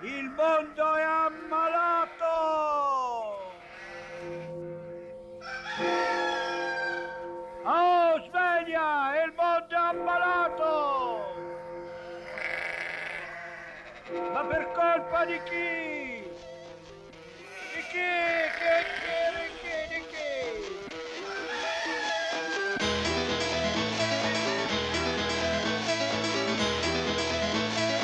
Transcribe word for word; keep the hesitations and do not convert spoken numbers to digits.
Il mondo è ammalato! Oh, sveglia! Il mondo è ammalato! Ma per colpa di chi? Di chi? Che, che